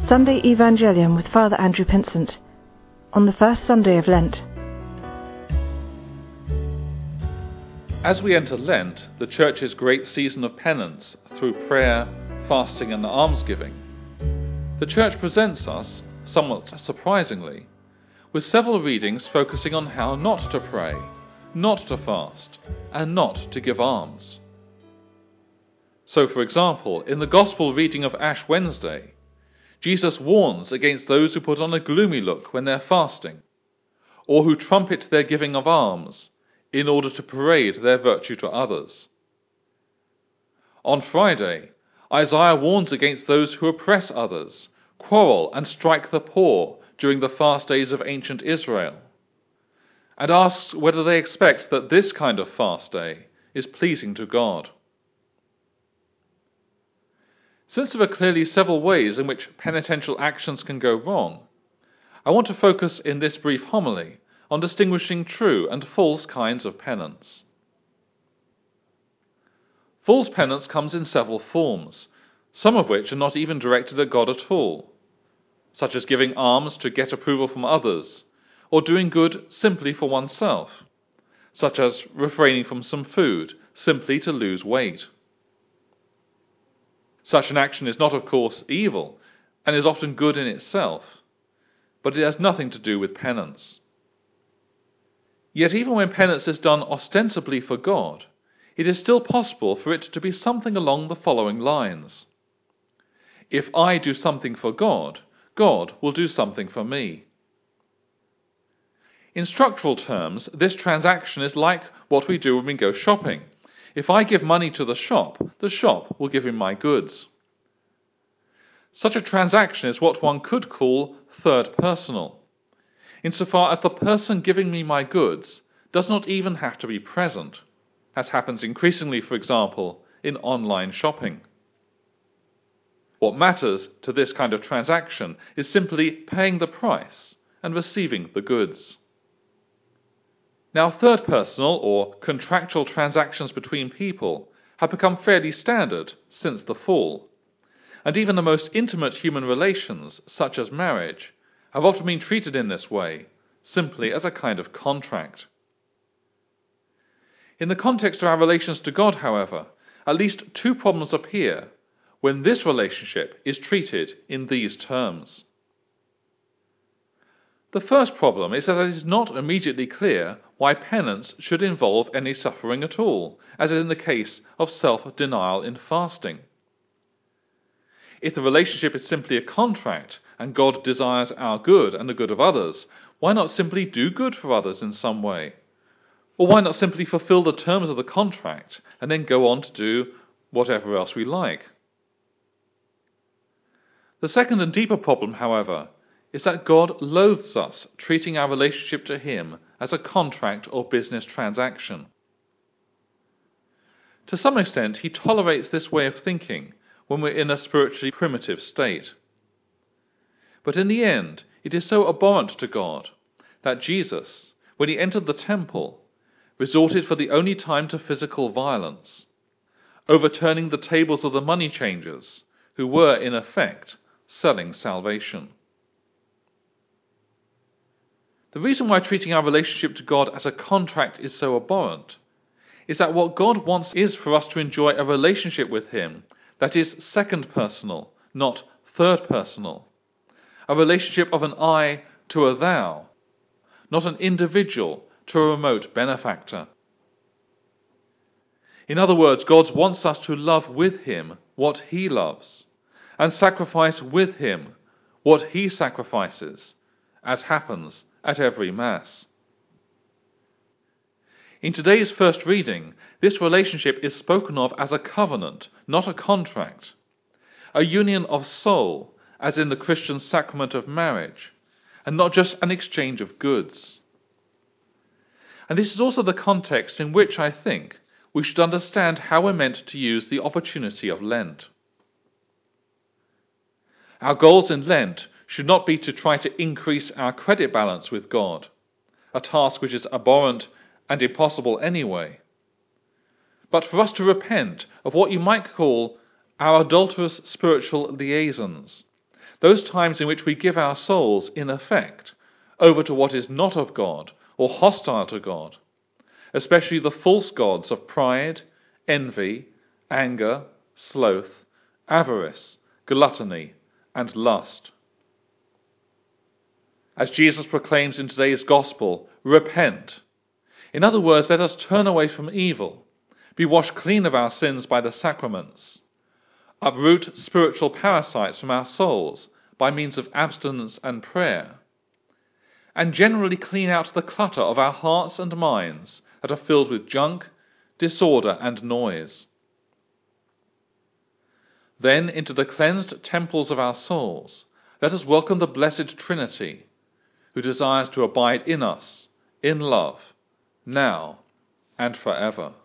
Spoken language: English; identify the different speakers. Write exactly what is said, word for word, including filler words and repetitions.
Speaker 1: Sunday Evangelium with Father Andrew Pinsent on the first Sunday of Lent.
Speaker 2: As we enter Lent, the Church's great season of penance through prayer, fasting and almsgiving, the Church presents us, somewhat surprisingly, with several readings focusing on how not to pray, not to fast, and not to give alms. So, for example, in the Gospel reading of Ash Wednesday, Jesus warns against those who put on a gloomy look when they're fasting, or who trumpet their giving of alms in order to parade their virtue to others. On Friday, Isaiah warns against those who oppress others, quarrel and strike the poor during the fast days of ancient Israel, and asks whether they expect that this kind of fast day is pleasing to God. Since there are clearly several ways in which penitential actions can go wrong, I want to focus in this brief homily on distinguishing true and false kinds of penance. False penance comes in several forms, some of which are not even directed at God at all, such as giving alms to get approval from others, or doing good simply for oneself, such as refraining from some food simply to lose weight. Such an action is not, of course, evil, and is often good in itself, but it has nothing to do with penance. Yet even when penance is done ostensibly for God, it is still possible for it to be something along the following lines. If I do something for God, God will do something for me. In structural terms, this transaction is like what we do when we go shopping. If I give money to the shop, the shop will give me my goods. Such a transaction is what one could call third personal, insofar as the person giving me my goods does not even have to be present, as happens increasingly, for example, in online shopping. What matters to this kind of transaction is simply paying the price and receiving the goods. Now, third personal or contractual transactions between people have become fairly standard since the fall, and even the most intimate human relations, such as marriage, have often been treated in this way, simply as a kind of contract. In the context of our relations to God, however, at least two problems appear when this relationship is treated in these terms. The first problem is that it is not immediately clear why penance should involve any suffering at all, as in the case of self-denial in fasting. If the relationship is simply a contract, and God desires our good and the good of others, why not simply do good for others in some way? Or why not simply fulfill the terms of the contract and then go on to do whatever else we like? The second and deeper problem, however, is that God loathes us treating our relationship to Him as a contract or business transaction. To some extent, He tolerates this way of thinking when we're in a spiritually primitive state. But in the end, it is so abhorrent to God that Jesus, when He entered the temple, resorted for the only time to physical violence, overturning the tables of the money changers, who were, in effect, selling salvation. The reason why treating our relationship to God as a contract is so abhorrent is that what God wants is for us to enjoy a relationship with Him that is second personal, not third personal. A relationship of an I to a thou, not an individual to a remote benefactor. In other words, God wants us to love with Him what He loves, and sacrifice with Him what He sacrifices, as happens at every Mass. In today's first reading, this relationship is spoken of as a covenant, not a contract, a union of soul, as in the Christian sacrament of marriage, and not just an exchange of goods. And this is also the context in which, I think, we should understand how we're meant to use the opportunity of Lent. Our goals in Lent should not be to try to increase our credit balance with God, a task which is abhorrent and impossible anyway, but for us to repent of what you might call our adulterous spiritual liaisons, those times in which we give our souls, in effect, over to what is not of God or hostile to God, especially the false gods of pride, envy, anger, sloth, avarice, gluttony, and lust. As Jesus proclaims in today's gospel, repent. In other words, let us turn away from evil, be washed clean of our sins by the sacraments, uproot spiritual parasites from our souls by means of abstinence and prayer, and generally clean out the clutter of our hearts and minds that are filled with junk, disorder, and noise. Then into the cleansed temples of our souls, let us welcome the Blessed Trinity, who desires to abide in us, in love, now and forever.